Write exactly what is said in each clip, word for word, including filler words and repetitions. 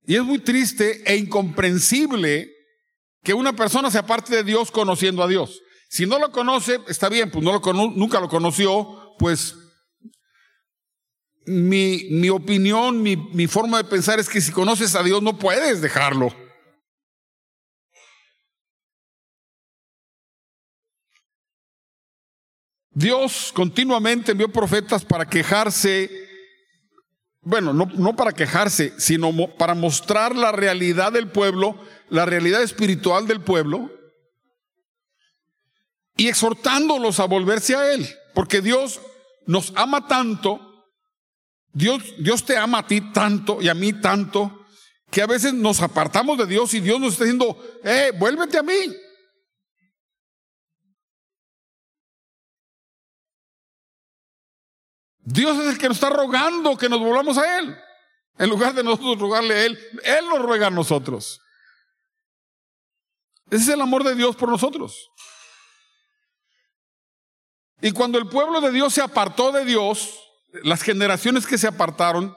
Y es muy triste e incomprensible que una persona se aparte de Dios conociendo a Dios. Si no lo conoce, está bien, pues no lo cono- nunca lo conoció, pues mi, mi opinión, mi, mi forma de pensar es que si conoces a Dios no puedes dejarlo. Dios continuamente envió profetas para quejarse, bueno, no, no para quejarse, sino mo- para mostrar la realidad del pueblo, la realidad espiritual del pueblo, y exhortándolos a volverse a Él, porque Dios nos ama tanto, Dios, Dios te ama a ti tanto y a mí tanto, que a veces nos apartamos de Dios y Dios nos está diciendo, eh, vuélvete a mí. Dios es el que nos está rogando que nos volvamos a Él. En lugar de nosotros rogarle a Él, Él nos ruega a nosotros. Ese es el amor de Dios por nosotros. Y cuando el pueblo de Dios se apartó de Dios, las generaciones que se apartaron,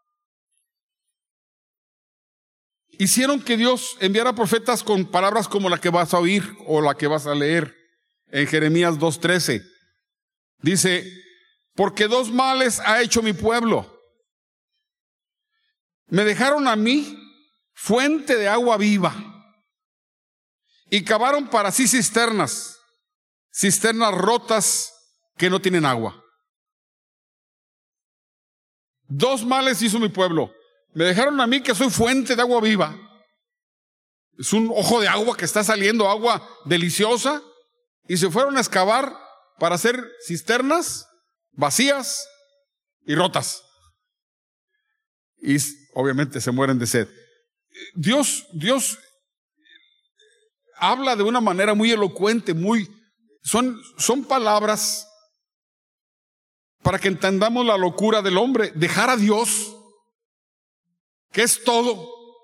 hicieron que Dios enviara profetas con palabras como la que vas a oír o la que vas a leer en Jeremías dos trece. Dice, porque dos males ha hecho mi pueblo. Me dejaron a mí fuente de agua viva y cavaron para sí cisternas, cisternas rotas que no tienen agua. Dos males hizo mi pueblo. Me dejaron a mí que soy fuente de agua viva. Es un ojo de agua que está saliendo, agua deliciosa, y se fueron a excavar para hacer cisternas vacías y rotas. Y obviamente se mueren de sed. Dios, Dios habla de una manera muy elocuente, muy, son, son palabras para que entendamos la locura del hombre. Dejar a Dios, que es todo,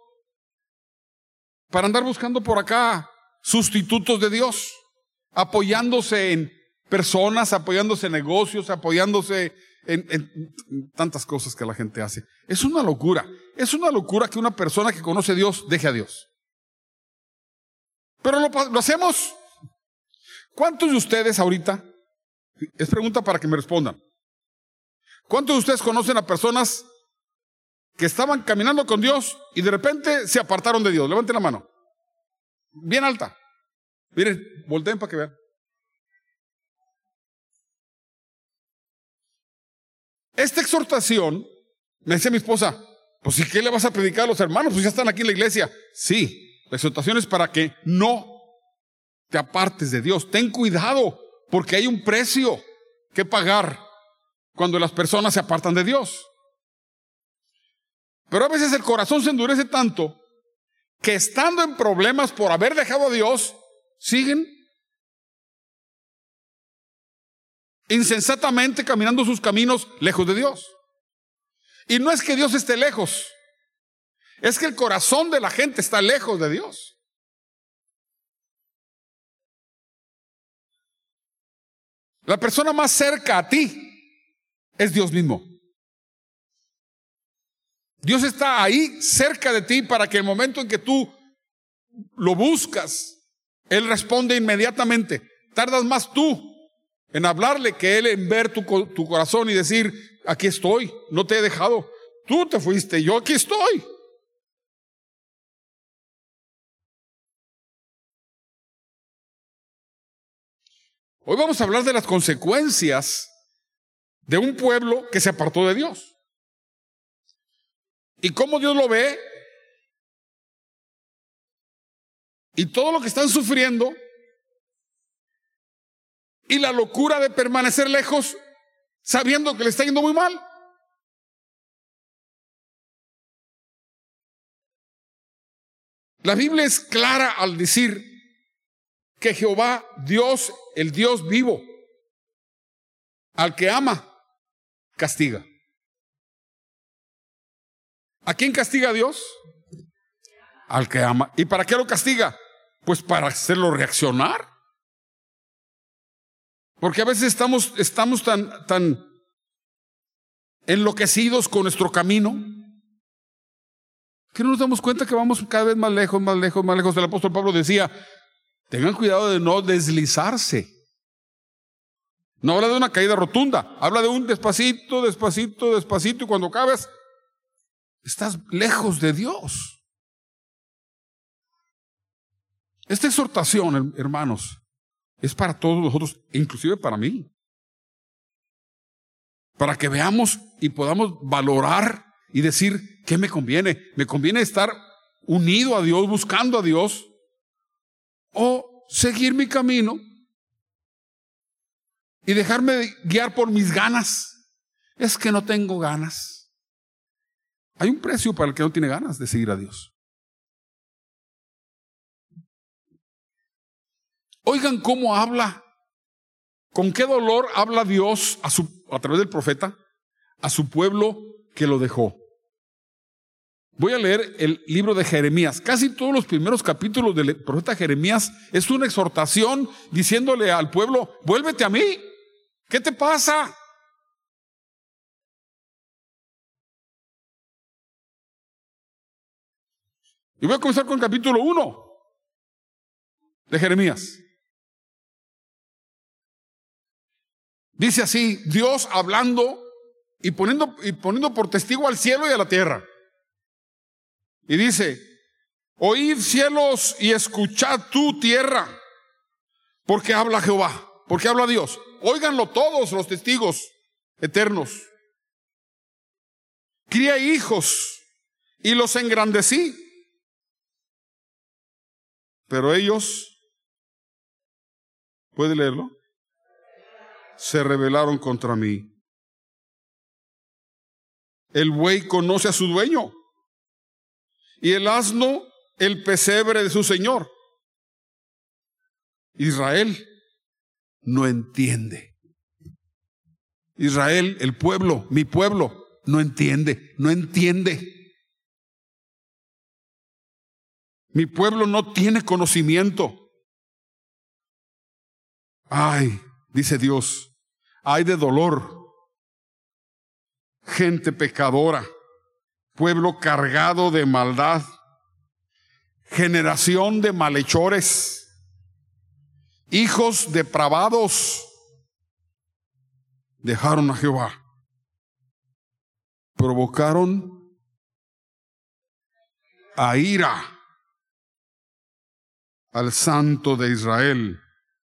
para andar buscando por acá sustitutos de Dios, apoyándose en personas, apoyándose en negocios, apoyándose en, en tantas cosas que la gente hace. Es una locura. Es una locura que una persona que conoce a Dios deje a Dios. Pero lo, lo hacemos. ¿Cuántos de ustedes ahorita? Es pregunta para que me respondan. ¿Cuántos de ustedes conocen a personas que estaban caminando con Dios y de repente se apartaron de Dios? Levanten la mano. Bien alta. Miren, volteen para que vean. Esta exhortación, me decía mi esposa, pues ¿y qué le vas a predicar a los hermanos? Pues ya están aquí en la iglesia. Sí, la exhortación es para que no te apartes de Dios. Ten cuidado, porque hay un precio que pagar cuando las personas se apartan de Dios. Pero a veces el corazón se endurece tanto que estando en problemas por haber dejado a Dios, siguen insensatamente caminando sus caminos lejos de Dios. Y no es que Dios esté lejos, es que el corazón de la gente está lejos de Dios. La persona más cerca a ti es Dios mismo. Dios está ahí cerca de ti para que el momento en que tú lo buscas, Él responde inmediatamente. Tardas más tú en hablarle que Él en ver tu, tu corazón y decir, aquí estoy, no te he dejado. Tú te fuiste, yo aquí estoy. Hoy vamos a hablar de las consecuencias de un pueblo que se apartó de Dios. Y cómo Dios lo ve. Y todo lo que están sufriendo. Y la locura de permanecer lejos sabiendo que le está yendo muy mal. La Biblia es clara al decir que Jehová, Dios, el Dios vivo, al que ama, castiga. ¿A quién castiga a Dios? Al que ama. ¿Y para qué lo castiga? Pues para hacerlo reaccionar. Porque a veces estamos, estamos tan, tan enloquecidos con nuestro camino, ¿Que no nos damos cuenta que vamos cada vez más lejos, más lejos, más lejos? El apóstol Pablo decía, tengan cuidado de no deslizarse. No habla de una caída rotunda, habla de un despacito, despacito, despacito, y cuando acabes, estás lejos de Dios. Esta exhortación, hermanos, es para todos nosotros, inclusive para mí. Para que veamos y podamos valorar y decir, ¿qué me conviene? ¿Me conviene estar unido a Dios, buscando a Dios? ¿O seguir mi camino y dejarme guiar por mis ganas? Es que no tengo ganas. Hay un precio para el que no tiene ganas de seguir a Dios. Oigan cómo habla, con qué dolor habla Dios a, su, a través del profeta a su pueblo que lo dejó. Voy a leer el libro de Jeremías. Casi todos los primeros capítulos del profeta Jeremías es una exhortación diciéndole al pueblo, vuélvete a mí. ¿Qué te pasa? Y voy a comenzar con el capítulo uno de Jeremías. Dice así, Dios hablando y poniendo, y poniendo por testigo al cielo y a la tierra. Y dice, oíd cielos y escuchad tú tierra, porque habla Jehová, porque habla Dios. Óiganlo todos los testigos eternos. Crié hijos y los engrandecí, pero ellos, ¿puede leerlo? Se rebelaron contra mí. El buey conoce a su dueño y el asno el pesebre de su señor. Israel no entiende. Israel, el pueblo, mi pueblo, no entiende, no entiende. Mi pueblo no tiene conocimiento. Ay, dice Dios, ay de dolor, gente pecadora, pueblo cargado de maldad, generación de malhechores, hijos depravados, dejaron a Jehová, provocaron a ira al Santo de Israel.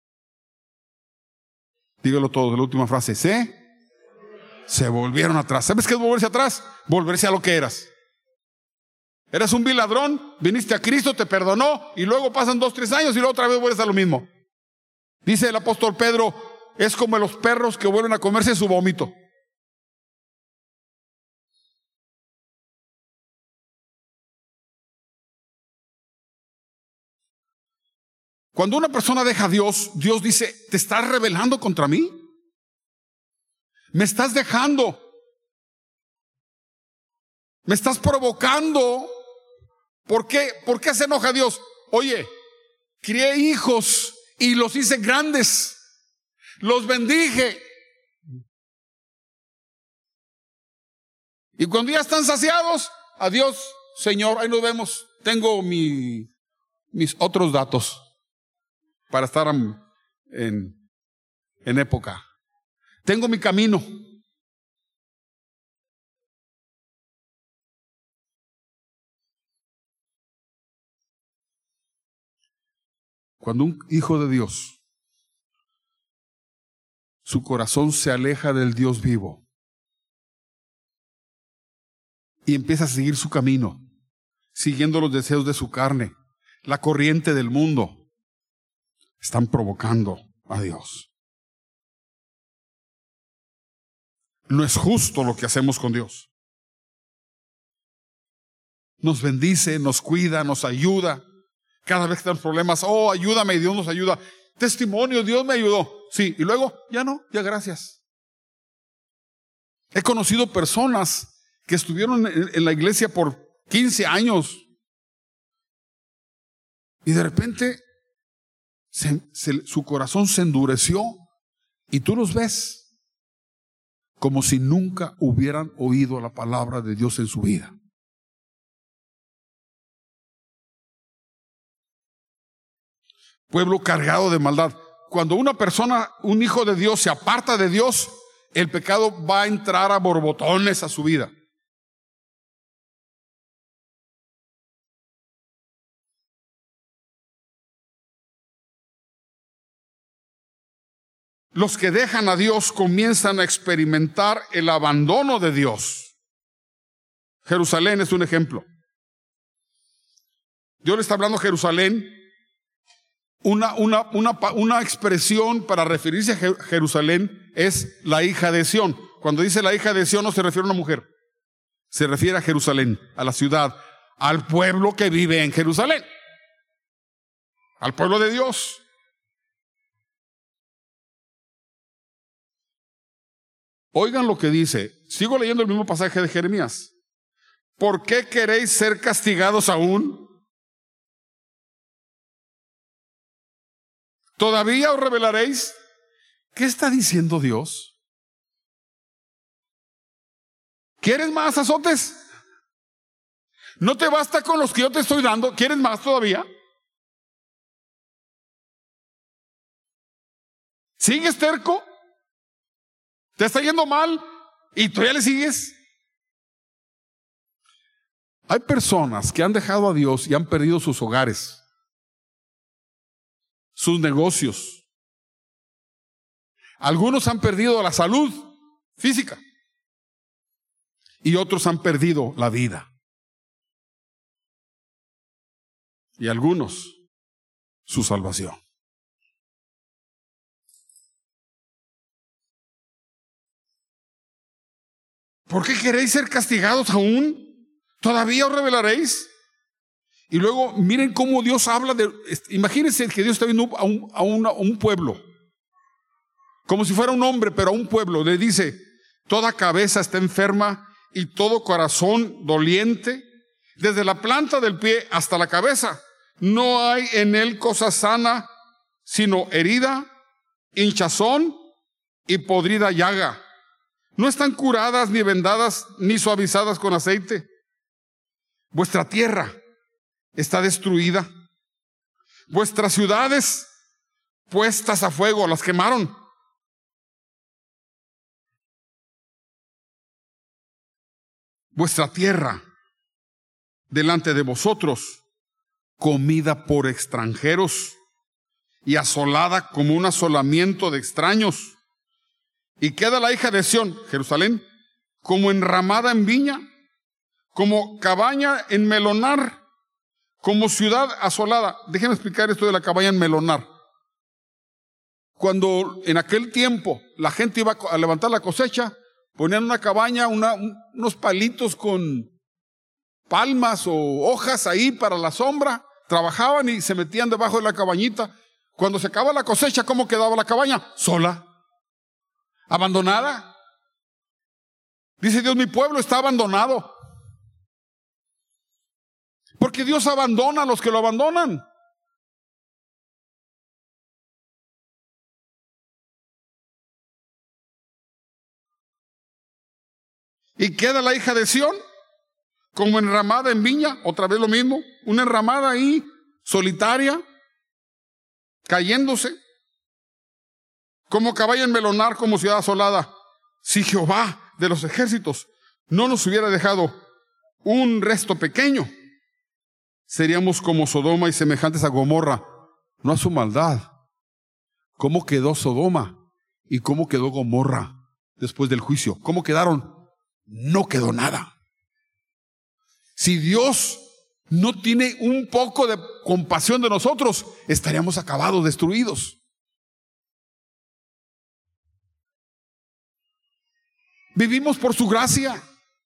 Dígalo todo, la última frase, ¿se? Se volvieron atrás. ¿Sabes qué es volverse atrás? Volverse a lo que eras. Eras un vil ladrón, viniste a Cristo, te perdonó, y luego pasan dos, tres años y luego otra vez vuelves a lo mismo. Dice el apóstol Pedro, es como los perros que vuelven a comerse su vómito. Cuando una persona deja a Dios, Dios dice, ¿te estás rebelando contra mí? ¿Me estás dejando? ¿Me estás provocando? ¿Por qué? ¿Por qué se enoja Dios? Oye, crié hijos y los hice grandes. Los bendije. Y cuando ya están saciados, adiós, Señor, ahí nos vemos. Tengo mi, mis otros datos para estar en, en época. Tengo mi camino. Cuando un hijo de Dios, su corazón se aleja del Dios vivo y empieza a seguir su camino, siguiendo los deseos de su carne, la corriente del mundo, están provocando a Dios. No es justo lo que hacemos con Dios. Nos bendice, nos cuida, nos ayuda. Cada vez que tenemos problemas, oh, ayúdame, y Dios nos ayuda. Testimonio, Dios me ayudó. Sí, y luego, ya no, ya gracias. He conocido personas que estuvieron en, en la iglesia por quince años y de repente se, se, su corazón se endureció y tú los ves como si nunca hubieran oído la palabra de Dios en su vida. pueblo cargado de maldad. Cuando una persona, un hijo de Dios, se aparta de Dios, el pecado va a entrar a borbotones a su vida. Los que dejan a Dios comienzan a experimentar el abandono de Dios. Jerusalén es un ejemplo. Dios le está hablando a Jerusalén, una, una, una, una expresión para referirse a Jerusalén es la hija de Sión. Cuando dice la hija de Sión no se refiere a una mujer, se refiere a Jerusalén, a la ciudad, al pueblo que vive en Jerusalén, al pueblo de Dios. Oigan lo que dice, sigo leyendo el mismo pasaje de Jeremías. ¿Por qué queréis ser castigados aún? ¿Todavía os rebelaréis? ¿Qué está diciendo Dios? ¿Quieres más azotes? ¿No te basta con los que yo te estoy dando? ¿Quieres más todavía? ¿Sigues terco? ¿Te está yendo mal y todavía le sigues? Hay personas que han dejado a Dios y han perdido sus hogares, sus negocios. Algunos han perdido la salud física y otros han perdido la vida. Y algunos su salvación. ¿Por qué queréis ser castigados aún? ¿Todavía os rebelaréis? Y luego miren cómo Dios habla de... Imagínense que Dios está viendo a un, a una, a un pueblo, como si fuera un hombre, pero a un pueblo. Le dice, toda cabeza está enferma y todo corazón doliente, desde la planta del pie hasta la cabeza. No hay en él cosa sana, sino herida, hinchazón y podrida llaga. No están curadas, ni vendadas, ni suavizadas con aceite. Vuestra tierra está destruida. Vuestras ciudades puestas a fuego, las quemaron. Vuestra tierra delante de vosotros, comida por extranjeros y asolada como un asolamiento de extraños. Y queda la hija de Sión, Jerusalén, como enramada en viña, como cabaña en melonar, como ciudad asolada. Déjenme explicar esto de la cabaña en melonar. Cuando en aquel tiempo la gente iba a levantar la cosecha, ponían una cabaña, una, unos palitos con palmas o hojas ahí para la sombra, trabajaban y se metían debajo de la cabañita. Cuando se acaba la cosecha, ¿cómo quedaba la cabaña? Sola. Abandonada. Dice Dios, mi pueblo está abandonado. Porque Dios abandona a los que lo abandonan. Y queda la hija de Sión como enramada en viña, otra vez lo mismo, una enramada ahí, solitaria, cayéndose. Como caballo en melonar, como ciudad asolada. Si Jehová de los ejércitos no nos hubiera dejado un resto pequeño, seríamos como Sodoma y semejantes a Gomorra, no a su maldad. ¿Cómo quedó Sodoma y cómo quedó Gomorra después del juicio? ¿Cómo quedaron? No quedó nada. Si Dios no tiene un poco de compasión de nosotros, estaríamos acabados, destruidos. Vivimos por su gracia.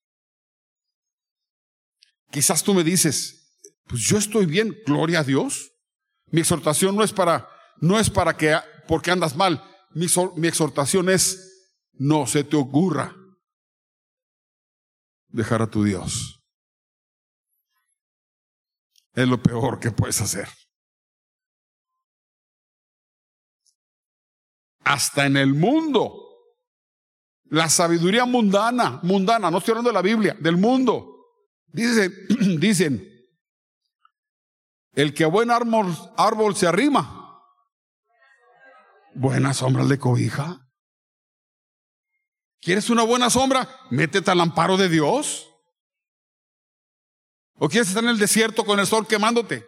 Quizás tú me dices, pues yo estoy bien, gloria a Dios. Mi exhortación no es para, no es para que, porque andas mal. Mi, mi exhortación es, no se te ocurra dejar a tu Dios. Es lo peor que puedes hacer. Hasta en el mundo, la sabiduría mundana, mundana, no estoy hablando de la Biblia, del mundo. Dicen, dicen, el que a buen árbol, árbol se arrima, Buena sombra de cobija. ¿Quieres una buena sombra? Métete al amparo de Dios. ¿O quieres estar en el desierto con el sol quemándote?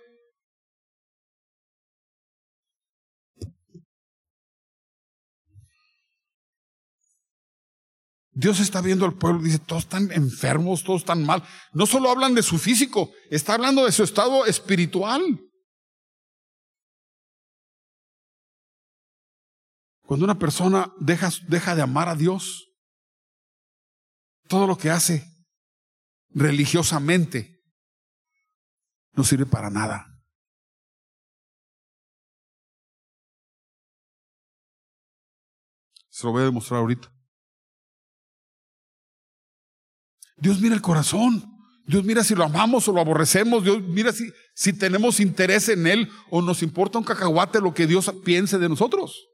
Dios está viendo al pueblo y dice, todos están enfermos, todos están mal. No solo hablan de su físico, está hablando de su estado espiritual. Cuando una persona deja, deja de amar a Dios, todo lo que hace religiosamente no sirve para nada. Se lo voy a demostrar ahorita. Dios mira el corazón. Dios mira si lo amamos o lo aborrecemos. Dios mira si, si tenemos interés en Él o nos importa un cacahuate lo que Dios piense de nosotros.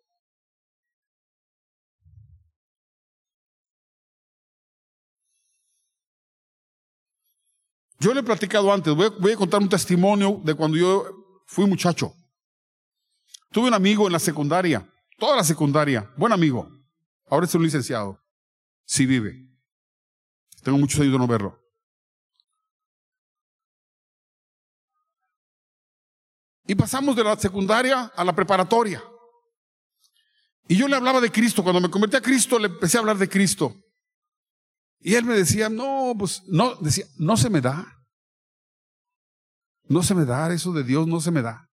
Yo le he platicado antes, voy a, voy a contar un testimonio de cuando yo fui muchacho. Tuve un amigo en la secundaria, toda la secundaria, buen amigo. Ahora es un licenciado. Sí vive. Tengo muchos años de no verlo. Y pasamos de la secundaria a la preparatoria. Y yo le hablaba de Cristo. Cuando me convertí a Cristo, le empecé a hablar de Cristo. Y él me decía, no, pues, no, decía, no se me da. No se me da, eso de Dios no se me da.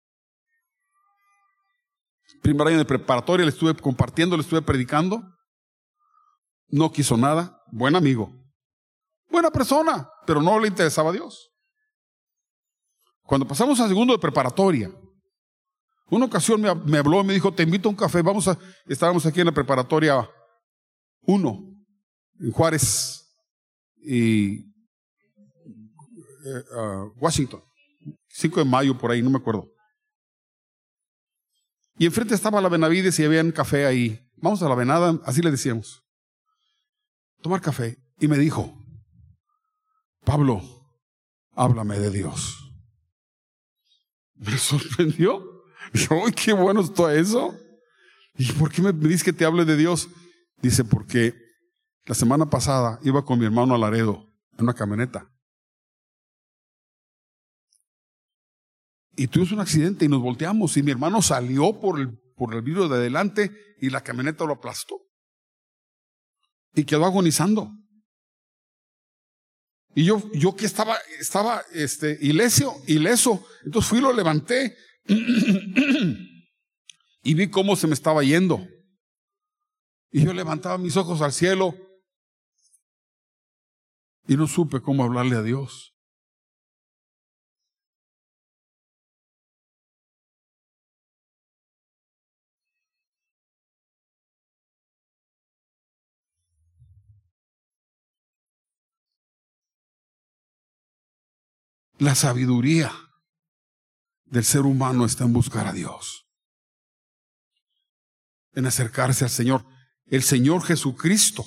Primer año de preparatoria le estuve compartiendo, le estuve predicando. No quiso nada. Buen amigo. Buena persona, pero no le interesaba a Dios. Cuando pasamos a segundo de preparatoria, una ocasión me, me habló y me dijo, te invito a un café, vamos a, estábamos aquí en la preparatoria uno, en Juárez y eh, uh, Washington, cinco de mayo por ahí, no me acuerdo. Y enfrente estaba la Benavides y había un café ahí. Vamos a la Venada, así le decíamos. Tomar café. Y me dijo, Pablo, háblame de Dios. Me sorprendió. Dije, ¡ay, qué bueno está eso! ¿Y por qué me dices que te hable de Dios? Dice, porque la semana pasada iba con mi hermano a Laredo en una camioneta. Y tuvimos un accidente y nos volteamos y mi hermano salió por el, por el vidrio de adelante y la camioneta lo aplastó. Y quedó agonizando. Y yo, yo que estaba, estaba este, ileso, ileso. Entonces fui y lo levanté. Y vi cómo se me estaba yendo. Y yo levantaba mis ojos al cielo. Y no supe cómo hablarle a Dios. La sabiduría del ser humano está en buscar a Dios, en acercarse al Señor. El Señor Jesucristo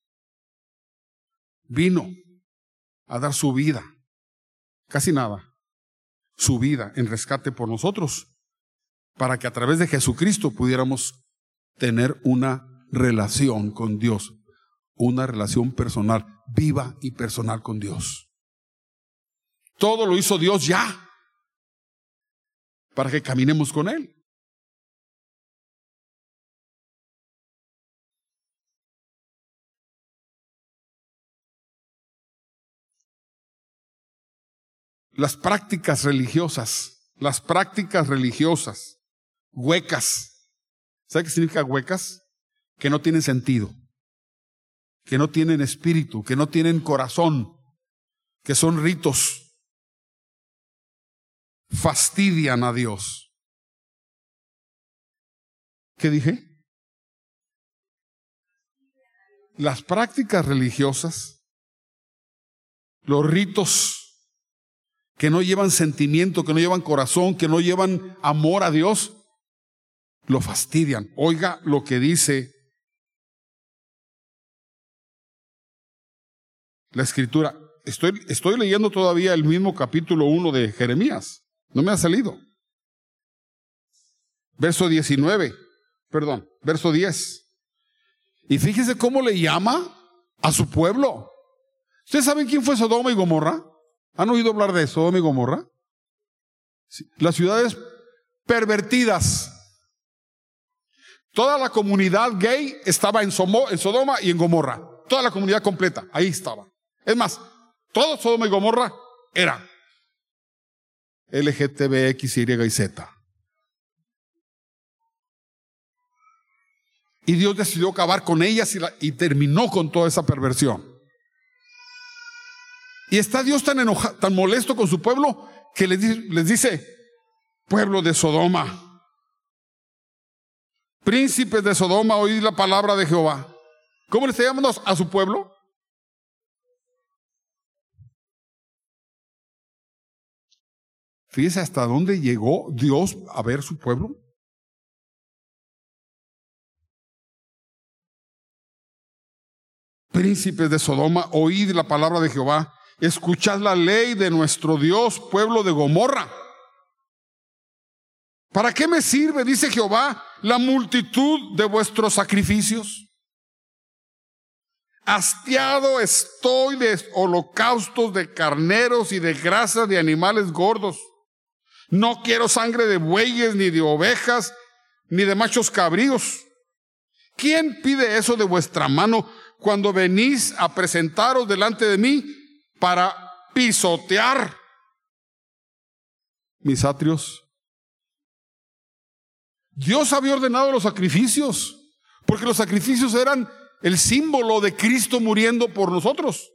vino a dar su vida, casi nada, su vida en rescate por nosotros, para que a través de Jesucristo pudiéramos tener una relación con Dios, una relación personal, viva y personal con Dios. Todo lo hizo Dios ya, para que caminemos con Él. Las prácticas religiosas, las prácticas religiosas, huecas. ¿Sabe qué significa huecas? Que no tienen sentido, que no tienen espíritu, que no tienen corazón, que son ritos. Fastidian a Dios. ¿Qué dije? Las prácticas religiosas, los ritos que no llevan sentimiento, que no llevan corazón, que no llevan amor a Dios, lo fastidian. Oiga lo que dice la Escritura. Estoy, estoy leyendo todavía el mismo capítulo uno de Jeremías. No me ha salido. Verso diecinueve. Perdón, verso diez. Y fíjese cómo le llama a su pueblo. ¿Ustedes saben quién fue Sodoma y Gomorra? ¿Han oído hablar de Sodoma y Gomorra? Sí. Las ciudades pervertidas. Toda la comunidad gay estaba en, Somo, en Sodoma y en Gomorra. Toda la comunidad completa, ahí estaba. Es más, todo Sodoma y Gomorra era L G T B X, Y y Z. Y Dios decidió acabar con ellas y, la, y terminó con toda esa perversión. Y está Dios tan enojado, tan molesto con su pueblo, que les, les dice: pueblo de Sodoma, príncipes de Sodoma, oíd la palabra de Jehová. ¿Cómo le está llamando a su pueblo? Fíjese hasta dónde llegó Dios a ver su pueblo. Príncipes de Sodoma, oíd la palabra de Jehová. Escuchad la ley de nuestro Dios, pueblo de Gomorra. ¿Para qué me sirve, dice Jehová, la multitud de vuestros sacrificios? Hastiado estoy de holocaustos, de carneros y de grasa de animales gordos. No quiero sangre de bueyes, ni de ovejas, ni de machos cabríos. ¿Quién pide eso de vuestra mano cuando venís a presentaros delante de mí para pisotear mis atrios? Dios había ordenado los sacrificios, porque los sacrificios eran el símbolo de Cristo muriendo por nosotros.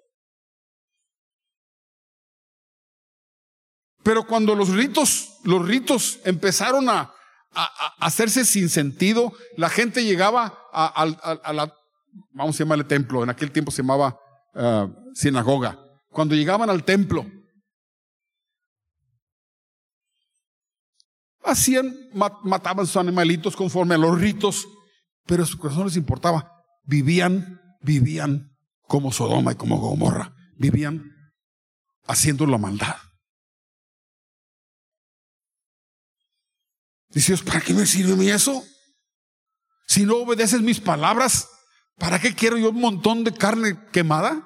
Pero cuando los ritos, los ritos empezaron a, a, a hacerse sin sentido, la gente llegaba a, a, a la, vamos a llamarle templo, en aquel tiempo se llamaba uh, sinagoga. Cuando llegaban al templo, hacían, mat, mataban sus animalitos conforme a los ritos, pero a su corazón no les importaba. Vivían, vivían como Sodoma y como Gomorra. Vivían haciendo la maldad. Dice Dios: ¿para qué me sirve a mí eso? Si no obedeces mis palabras, ¿para qué quiero yo un montón de carne quemada?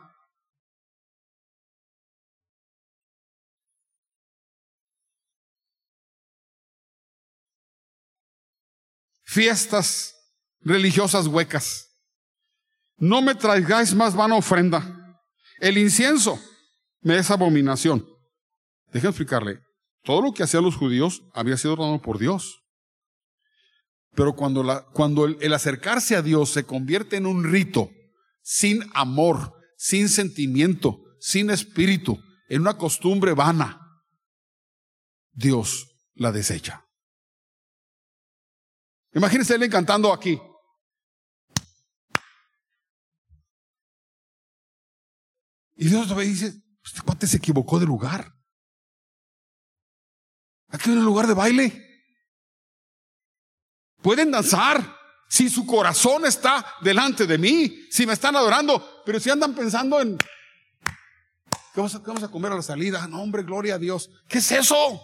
Fiestas religiosas huecas. No me traigáis más vana ofrenda. El incienso me es abominación. Déjenme explicarle. Todo lo que hacían los judíos había sido ordenado por Dios. Pero cuando, la, cuando el, el acercarse a Dios se convierte en un rito, sin amor, sin sentimiento, sin espíritu, en una costumbre vana, Dios la desecha. Imagínense él cantando aquí. Y Dios ve y dice: este cuate se equivocó de lugar. Aquí en el lugar de baile. Pueden danzar si su corazón está delante de mí, si me están adorando, pero si andan pensando en ¿qué vamos a, qué vamos a comer a la salida? No, hombre, gloria a Dios. ¿Qué es eso?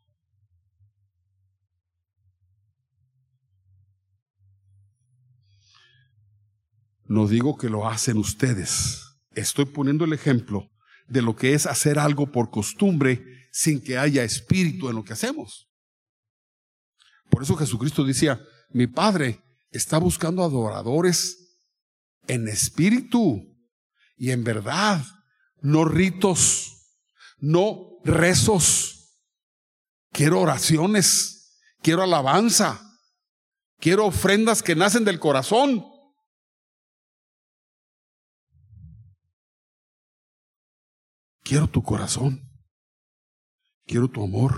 No digo que lo hacen ustedes. Estoy poniendo el ejemplo de lo que es hacer algo por costumbre sin que haya espíritu en lo que hacemos. Por eso Jesucristo decía: mi Padre está buscando adoradores en espíritu y en verdad, no ritos, no rezos. Quiero oraciones, quiero alabanza, quiero ofrendas que nacen del corazón. Quiero tu corazón. Quiero tu amor.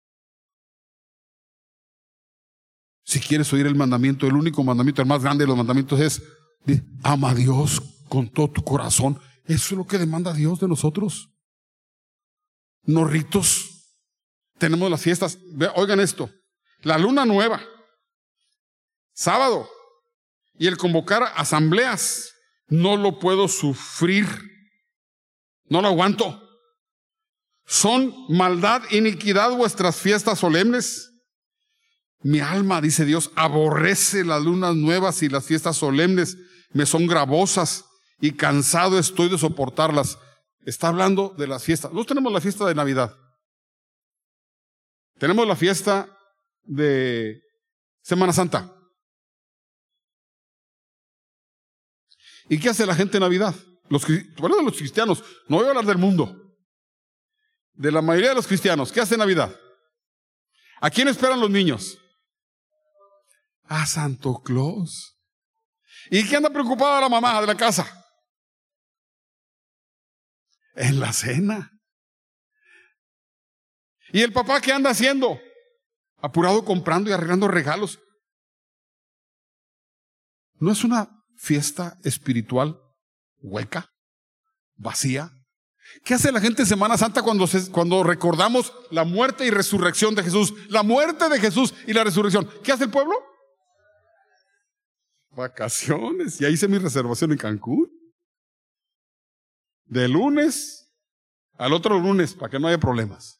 Si quieres oír el mandamiento, el único mandamiento, el más grande de los mandamientos es: ama a Dios con todo tu corazón. Eso es lo que demanda Dios de nosotros. No ritos. Tenemos las fiestas. Oigan esto: la luna nueva, sábado, y el convocar asambleas, no lo puedo sufrir. No lo aguanto. Son maldad, iniquidad vuestras fiestas solemnes. Mi alma, dice Dios, aborrece las lunas nuevas y las fiestas solemnes. Me son gravosas y cansado estoy de soportarlas. Está hablando de las fiestas. Nosotros tenemos la fiesta de Navidad. Tenemos la fiesta de Semana Santa. ¿Y qué hace la gente en Navidad? Los, bueno, de los cristianos. No voy a hablar del mundo. De la mayoría de los cristianos. ¿Qué hace en Navidad? ¿A quién esperan los niños? A Santo Claus. ¿Y qué anda preocupada la mamá de la casa? En la cena. ¿Y el papá qué anda haciendo? Apurado comprando y arreglando regalos. ¿No es una fiesta espiritual hueca, vacía? ¿Qué hace la gente en Semana Santa cuando, se, cuando recordamos la muerte y resurrección de Jesús? La muerte de Jesús y la resurrección. ¿Qué hace el pueblo? Vacaciones. Ya hice mi reservación en Cancún. De lunes al otro lunes, para que no haya problemas.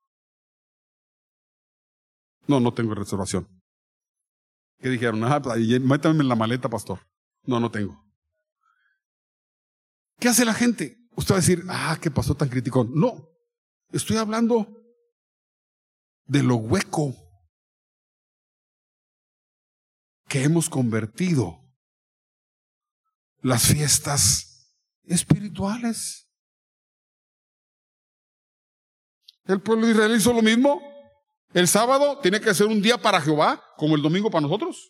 No, no tengo reservación. ¿Qué dijeron? Ah, métame en la maleta, pastor. No, no tengo. ¿Qué hace la gente? Usted va a decir, ah, ¿qué pasó tan crítico? No, estoy hablando de lo hueco que hemos convertido las fiestas espirituales. El pueblo de Israel hizo lo mismo. El sábado tiene que ser un día para Jehová, como el domingo para nosotros.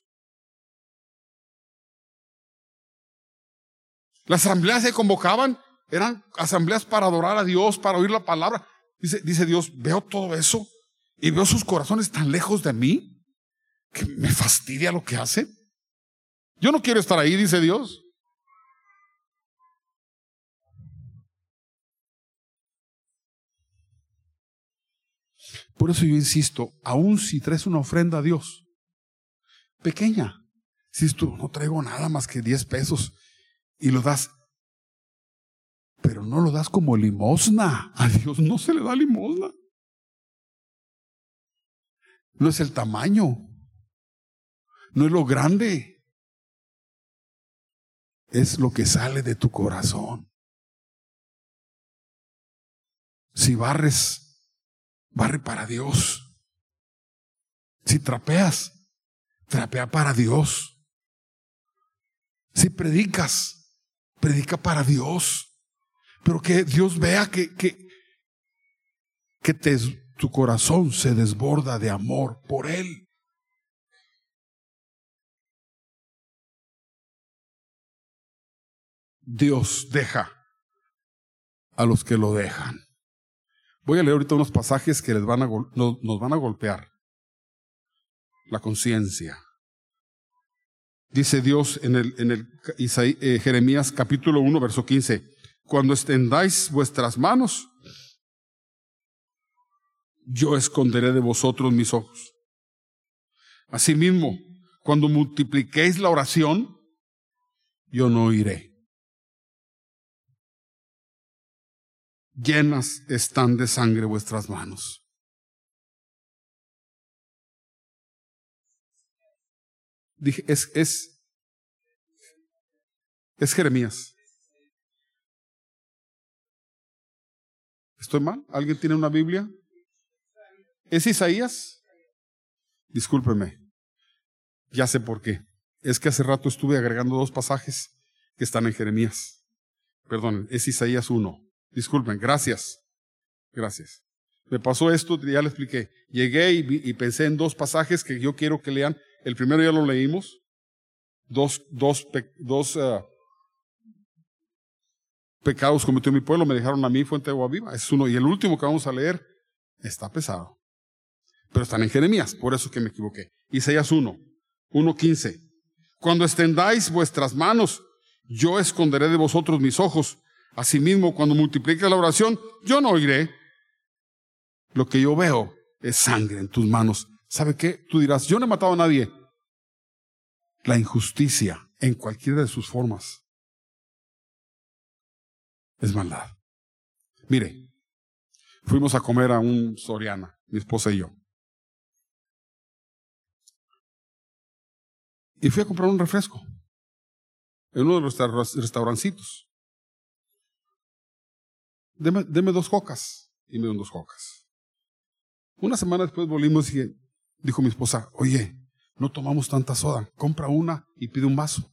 Las asambleas se convocaban, eran asambleas para adorar a Dios, para oír la palabra. Dice, dice Dios, veo todo eso y veo sus corazones tan lejos de mí que me fastidia lo que hacen. Yo no quiero estar ahí, dice Dios. Por eso yo insisto, aun si traes una ofrenda a Dios, pequeña, si tú no traigo nada más que diez pesos y lo das, pero no lo das como limosna. A Dios no se le da limosna. No es el tamaño, no es lo grande, es lo que sale de tu corazón. Si barres, barre para Dios. Si trapeas, trapea para Dios. Si predicas, predica para Dios. Pero que Dios vea que, que, que te, tu corazón se desborda de amor por Él. Dios deja a los que lo dejan. Voy a leer ahorita unos pasajes que les van a, nos, nos van a golpear la conciencia. Dice Dios en el, en el Isaí, eh, Jeremías capítulo uno, verso quince. Cuando extendáis vuestras manos, yo esconderé de vosotros mis ojos. Asimismo, cuando multipliquéis la oración, yo no oiré. Llenas están de sangre vuestras manos. Dije, es, es, es Jeremías. ¿Estoy mal? ¿Alguien tiene una Biblia? ¿Es Isaías? Discúlpeme. Ya sé por qué. Es que hace rato estuve agregando dos pasajes que están en Jeremías. Perdón, es Isaías uno. Disculpen, gracias. Gracias. Me pasó esto, ya le expliqué. Llegué y, vi, y pensé en dos pasajes que yo quiero que lean. El primero ya lo leímos. Dos, dos, pe, dos uh, pecados cometió mi pueblo, me dejaron a mí fuente de agua viva. Es uno. Y el último que vamos a leer está pesado. Pero están en Jeremías, por eso que me equivoqué. Isaías uno, uno quince. Cuando extendáis vuestras manos, yo esconderé de vosotros mis ojos. Asimismo, cuando multiplique la oración, yo no oiré. Lo que yo veo es sangre en tus manos. ¿Sabe qué? Tú dirás, yo no he matado a nadie. La injusticia, en cualquiera de sus formas, es maldad. Mire, fuimos a comer a un Soriana, mi esposa y yo. Y fui a comprar un refresco en uno de los resta- restaurancitos. Deme, deme dos cocas. Y me dieron dos cocas. Una semana después volvimos y dijo mi esposa, oye, no tomamos tanta soda, compra una y pide un vaso.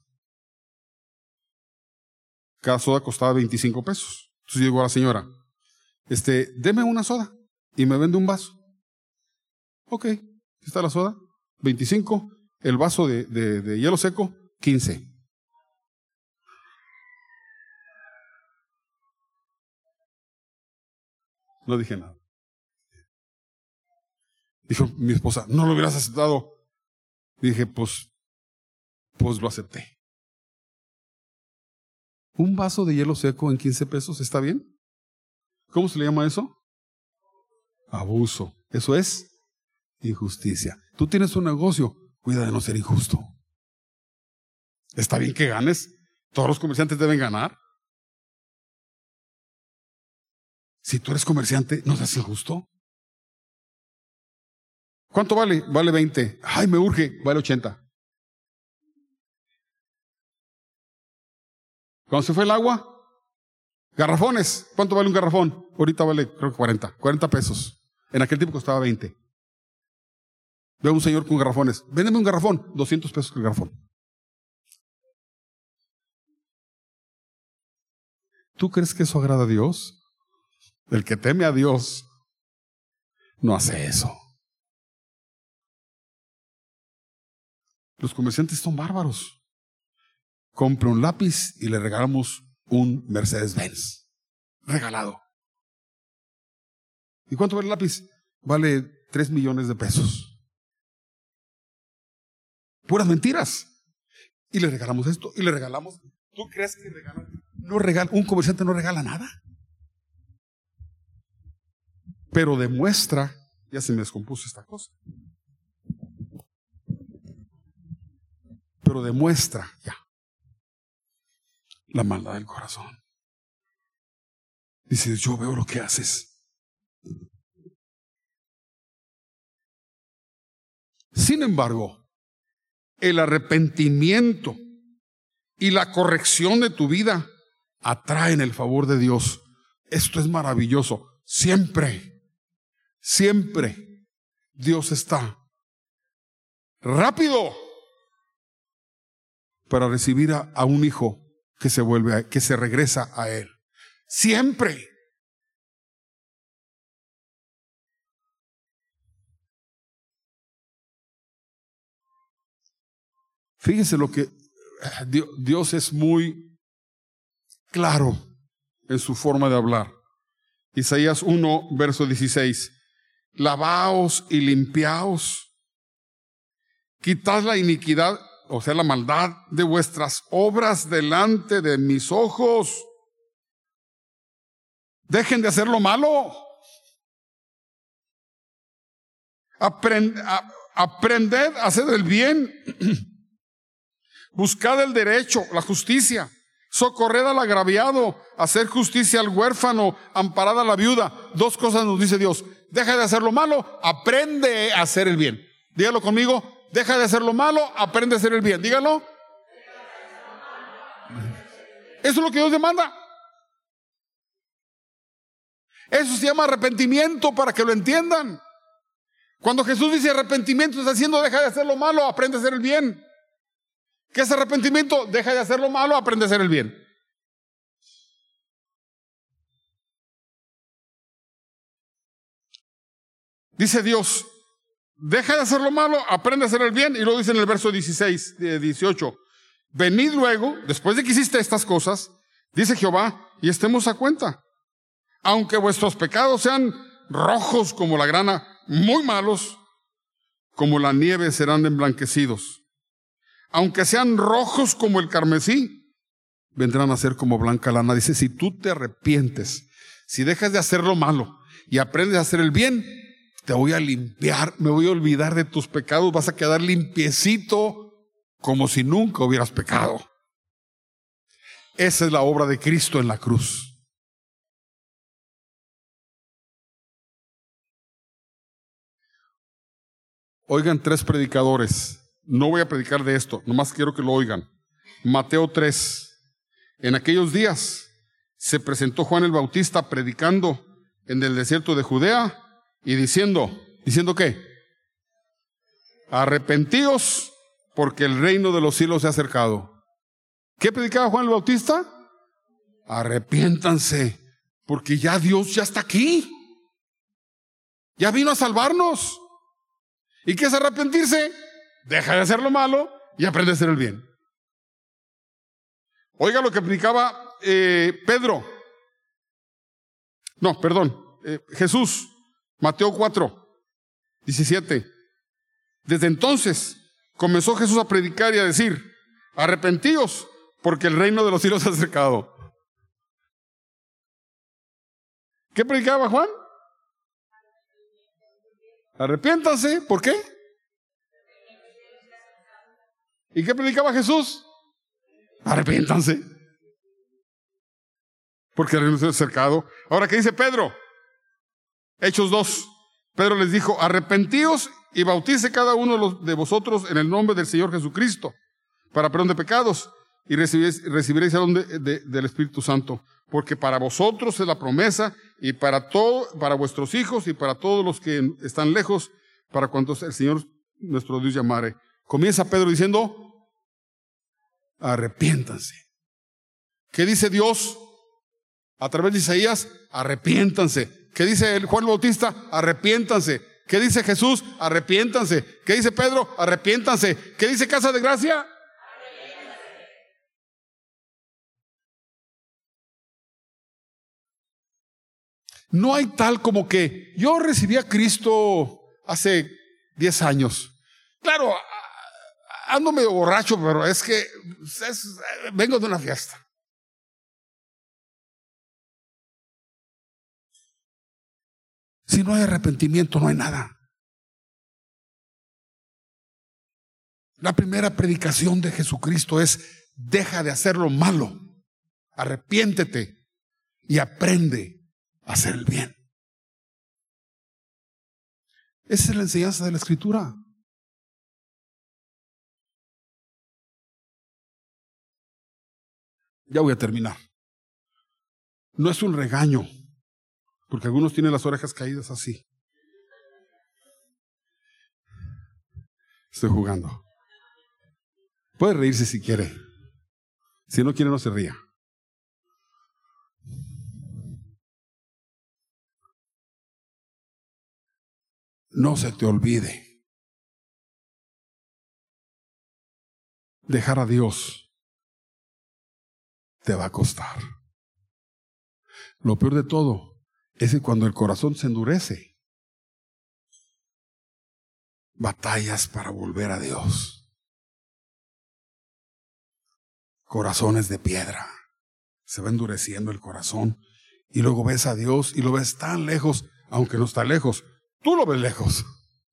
Cada soda costaba veinticinco pesos. Entonces llegó la señora, este, deme una soda y me vende un vaso. Ok, aquí está la soda, veinticinco, el vaso de, de, de hielo seco, quince. No dije nada. Dijo mi esposa, no lo hubieras aceptado. Dije, pues, pues lo acepté. Un vaso de hielo seco en quince pesos, ¿está bien? ¿Cómo se le llama eso? Abuso. Eso es injusticia. Tú tienes un negocio, cuida de no ser injusto. Está bien que ganes. Todos los comerciantes deben ganar. Si tú eres comerciante, ¿no seas injusto? ¿Cuánto vale? Vale veinte. Ay, me urge. Vale ochenta. Cuando se fue el agua, garrafones. ¿Cuánto vale un garrafón? Ahorita vale, creo que cuarenta. cuarenta pesos. En aquel tiempo costaba veinte. Veo a un señor con garrafones. Véndeme un garrafón. doscientos pesos el garrafón. ¿Tú crees que eso agrada a Dios? El que teme a Dios no hace eso. Los comerciantes son bárbaros. Compra un lápiz y le regalamos un Mercedes-Benz. Regalado. ¿Y cuánto vale el lápiz? Vale tres millones de pesos. Puras mentiras. Y le regalamos esto y le regalamos. ¿Tú crees que regalan? No regala, un comerciante no regala nada. Pero demuestra, ya se me descompuso esta cosa. Pero demuestra ya la maldad del corazón. Dice, yo veo lo que haces. Sin embargo, el arrepentimiento y la corrección de tu vida atraen el favor de Dios. Esto es maravilloso. Siempre, siempre Dios está rápido para recibir a, a un hijo que se vuelve, a, que se regresa a Él. Siempre. Fíjese lo que Dios, Dios es muy claro en su forma de hablar. Isaías uno, verso dieciséis. Lavaos y limpiaos. Quitad la iniquidad, o sea, la maldad de vuestras obras delante de mis ojos. Dejen de hacer lo malo. Aprend, a, aprended a hacer el bien. Buscad el derecho, la justicia. Socorred al agraviado, hacer justicia al huérfano, amparad a la viuda. Dos cosas nos dice Dios. Deja de hacer lo malo, aprende a hacer el bien. Dígalo conmigo. Deja de hacer lo malo, aprende a hacer el bien. Dígalo. Eso es lo que Dios demanda. Eso se llama arrepentimiento, para que lo entiendan. Cuando Jesús dice arrepentimiento, está diciendo deja de hacer lo malo, aprende a hacer el bien. ¿Qué es arrepentimiento? Deja de hacer lo malo, aprende a hacer el bien. Dice Dios, deja de hacer lo malo, aprende a hacer el bien. Y luego dice en el verso dieciséis, dieciocho, venid luego, después de que hiciste estas cosas, dice Jehová, y estemos a cuenta. Aunque vuestros pecados sean rojos como la grana, muy malos, como la nieve serán emblanquecidos. Aunque sean rojos como el carmesí, vendrán a ser como blanca lana. Dice, si tú te arrepientes, si dejas de hacer lo malo y aprendes a hacer el bien, te voy a limpiar, me voy a olvidar de tus pecados, vas a quedar limpiecito como si nunca hubieras pecado. Esa es la obra de Cristo en la cruz. Oigan, tres predicadores no voy a predicar de esto, nomás quiero que lo oigan. Mateo tres. En aquellos días se presentó Juan el Bautista predicando en el desierto de Judea y diciendo, ¿diciendo qué? Arrepentíos porque el reino de los cielos se ha acercado. ¿Qué predicaba Juan el Bautista? Arrepiéntanse porque ya Dios ya está aquí. Ya vino a salvarnos. ¿Y qué es arrepentirse? Deja de hacer lo malo y aprende a hacer el bien. Oiga lo que predicaba eh, Pedro. No, perdón, eh, Jesús. Mateo cuatro, diecisiete. Desde entonces comenzó Jesús a predicar y a decir, arrepentíos porque el reino de los cielos se ha acercado. ¿Qué predicaba Juan? Arrepiéntanse, ¿por qué? ¿Y qué predicaba Jesús? Arrepiéntanse porque el reino se ha acercado. Ahora, ¿qué dice Pedro? Hechos dos. Pedro les dijo, arrepentíos y bautice cada uno de, los, de vosotros en el nombre del Señor Jesucristo para perdón de pecados y recibiréis, recibiréis el don de, de, del Espíritu Santo, porque para vosotros es la promesa y para todo, para vuestros hijos y para todos los que están lejos, para cuantos el Señor nuestro Dios llamare. Comienza Pedro diciendo, arrepiéntanse. ¿Qué dice Dios a través de Isaías? Arrepiéntanse. ¿Qué dice el Juan el Bautista? Arrepiéntanse. ¿Qué dice Jesús? Arrepiéntanse. ¿Qué dice Pedro? Arrepiéntanse. ¿Qué dice Casa de Gracia? Arrepiéntanse. No hay tal como que yo recibí a Cristo hace diez años. Claro, ando medio borracho, pero es que es, vengo de una fiesta. Si no hay arrepentimiento, no hay nada. La primera predicación de Jesucristo es, deja de hacer lo malo, arrepiéntete y aprende a hacer el bien. Esa es la enseñanza de la Escritura. Ya voy a terminar. No es un regaño, porque algunos tienen las orejas caídas así. Estoy jugando. Puede reírse si quiere. Si no quiere, no se ría. No se te olvide. Dejar a Dios te va a costar. Lo peor de todo es que cuando el corazón se endurece, batallas para volver a Dios. Corazones de piedra. Se va endureciendo el corazón y luego ves a Dios y lo ves tan lejos, aunque no está lejos, tú lo ves lejos.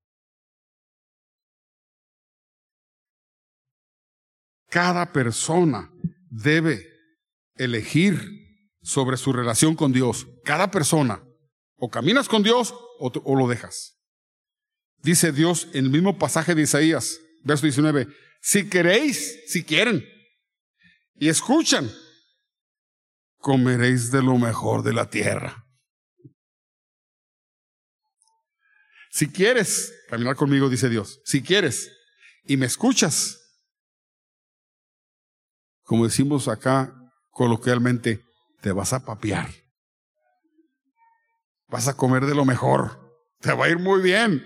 Cada persona debe elegir sobre su relación con Dios. Cada persona. O caminas con Dios o, te, o lo dejas. Dice Dios en el mismo pasaje de Isaías, verso diecinueve, si queréis, si quieren, y escuchan, comeréis de lo mejor de la tierra. Si quieres caminar conmigo, dice Dios, si quieres, y me escuchas, como decimos acá coloquialmente, te vas a papear. Vas a comer de lo mejor. Te va a ir muy bien.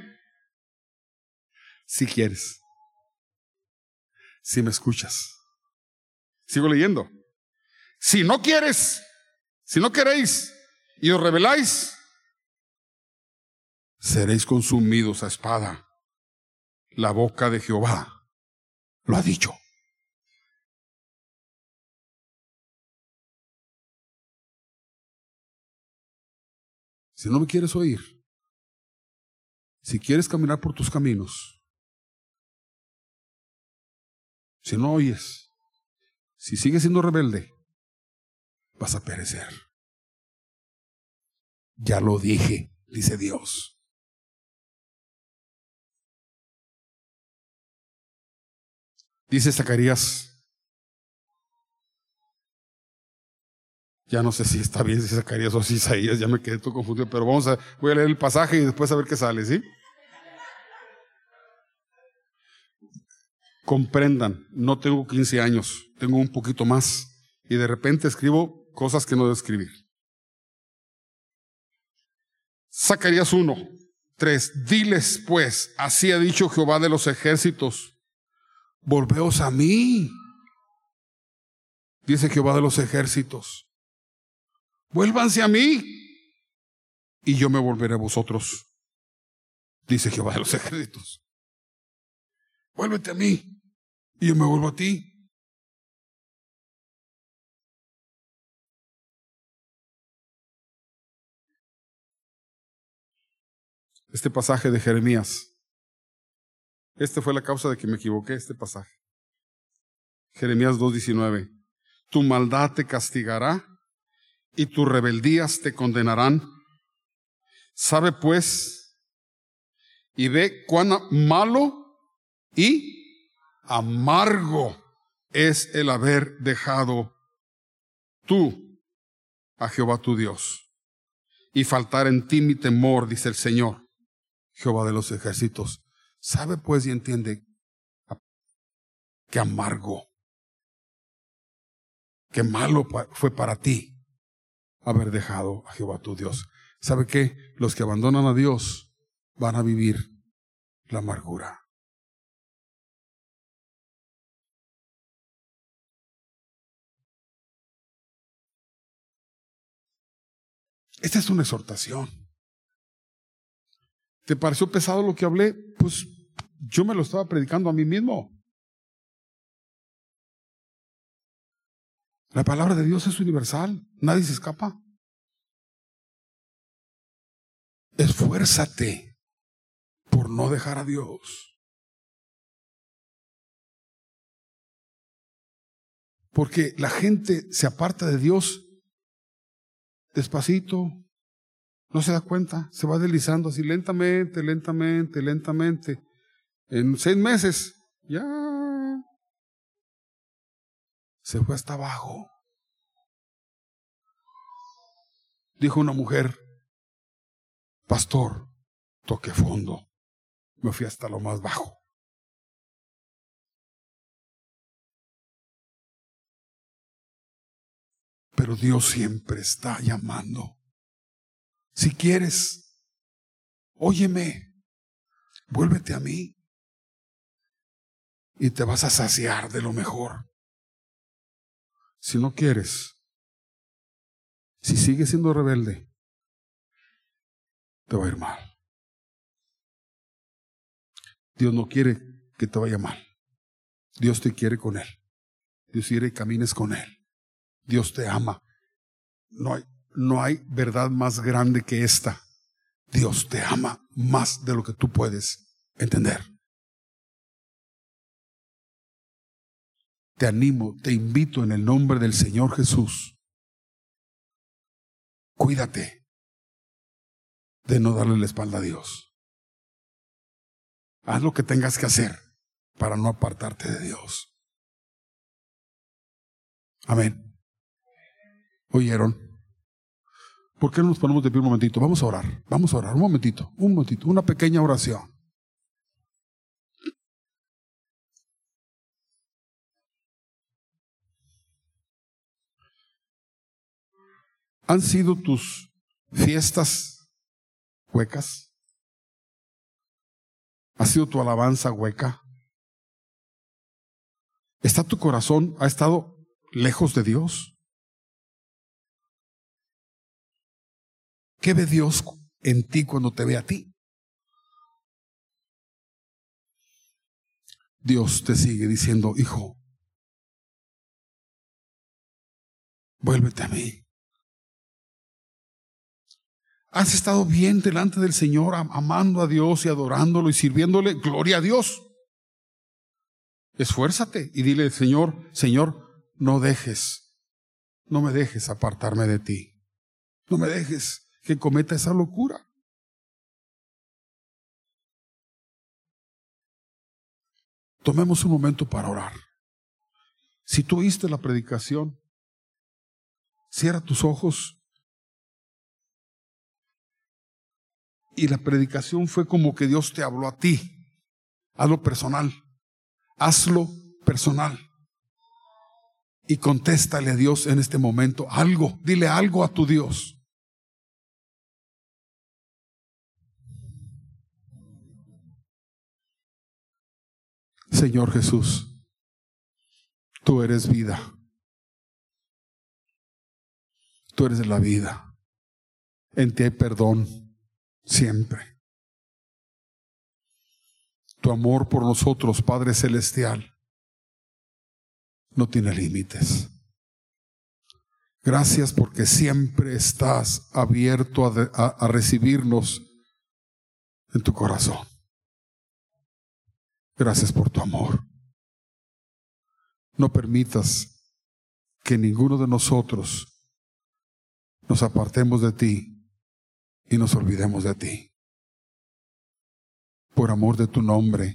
Si quieres. Si me escuchas. Sigo leyendo. Si no quieres, si no queréis y os rebeláis, seréis consumidos a espada. La boca de Jehová lo ha dicho. Si no me quieres oír, si quieres caminar por tus caminos, si no oyes, si sigues siendo rebelde, vas a perecer. Ya lo dije, dice Dios. Dice Zacarías, ya no sé si está bien si Zacarías o si Isaías, ya me quedé todo confundido, pero vamos a, voy a leer el pasaje y después a ver qué sale, ¿sí? Comprendan, no tengo quince años, tengo un poquito más y de repente escribo cosas que no debo escribir. Zacarías uno, tres. Diles pues, así ha dicho Jehová de los ejércitos, volveos a mí, dice Jehová de los ejércitos, vuélvanse a mí y yo me volveré a vosotros, dice Jehová de los ejércitos. Vuélvete a mí y yo me vuelvo a ti. Este pasaje de Jeremías, esta fue la causa de que me equivoqué, este pasaje. Jeremías dos diecinueve. Tu maldad te castigará y tus rebeldías te condenarán. Sabe pues y ve cuán malo y amargo es el haber dejado tú a Jehová tu Dios y faltar en ti mi temor, dice el Señor, Jehová de los ejércitos. Sabe pues y entiende qué amargo, qué malo fue para ti haber dejado a Jehová tu Dios. ¿Sabe qué? Los que abandonan a Dios van a vivir la amargura. Esta es una exhortación. ¿Te pareció pesado lo que hablé? Pues yo me lo estaba predicando a mí mismo. La palabra de Dios es universal, nadie se escapa. Esfuérzate por no dejar a Dios. Porque la gente se aparta de Dios despacito, no se da cuenta, se va deslizando así lentamente, lentamente, lentamente. En seis meses, ya se fue hasta abajo. Dijo una mujer, pastor, toqué fondo, me fui hasta lo más bajo. Pero Dios siempre está llamando. Si quieres, óyeme, vuélvete a mí y te vas a saciar de lo mejor. Si no quieres, si sigues siendo rebelde, te va a ir mal. Dios no quiere que te vaya mal. Dios te quiere con Él. Dios quiere que camines con Él. Dios te ama. No hay, no hay verdad más grande que esta. Dios te ama más de lo que tú puedes entender. Te animo, te invito en el nombre del Señor Jesús. Cuídate de no darle la espalda a Dios. Haz lo que tengas que hacer para no apartarte de Dios. Amén. ¿Oyeron? ¿Por qué no nos ponemos de pie un momentito? Vamos a orar, vamos a orar, un momentito, un momentito, una pequeña oración. ¿Han sido tus fiestas huecas? ¿Ha sido tu alabanza hueca? ¿Está tu corazón, ha estado lejos de Dios? ¿Qué ve Dios en ti cuando te ve a ti? Dios te sigue diciendo, hijo, vuélvete a mí. ¿Has estado bien delante del Señor, amando a Dios y adorándolo y sirviéndole? Gloria a Dios. Esfuérzate y dile, Señor, Señor, no dejes, no me dejes apartarme de ti. No me dejes que cometa esa locura. Tomemos un momento para orar. Si tú oíste la predicación, cierra tus ojos. Y la predicación fue como que Dios te habló a ti. Hazlo personal. Hazlo personal. Y contéstale a Dios en este momento algo. Dile algo a tu Dios. Señor Jesús, tú eres vida. Tú eres la vida. En ti hay perdón siempre. Tu amor por nosotros, Padre Celestial, no tiene límites. Gracias porque siempre estás abierto a, de, a, a recibirnos en tu corazón. Gracias por tu amor. No permitas que ninguno de nosotros nos apartemos de ti y nos olvidemos de ti. Por amor de tu nombre,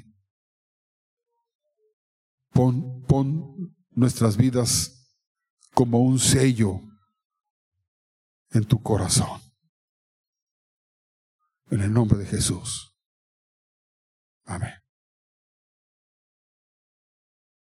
pon, pon nuestras vidas como un sello en tu corazón. En el nombre de Jesús. Amén.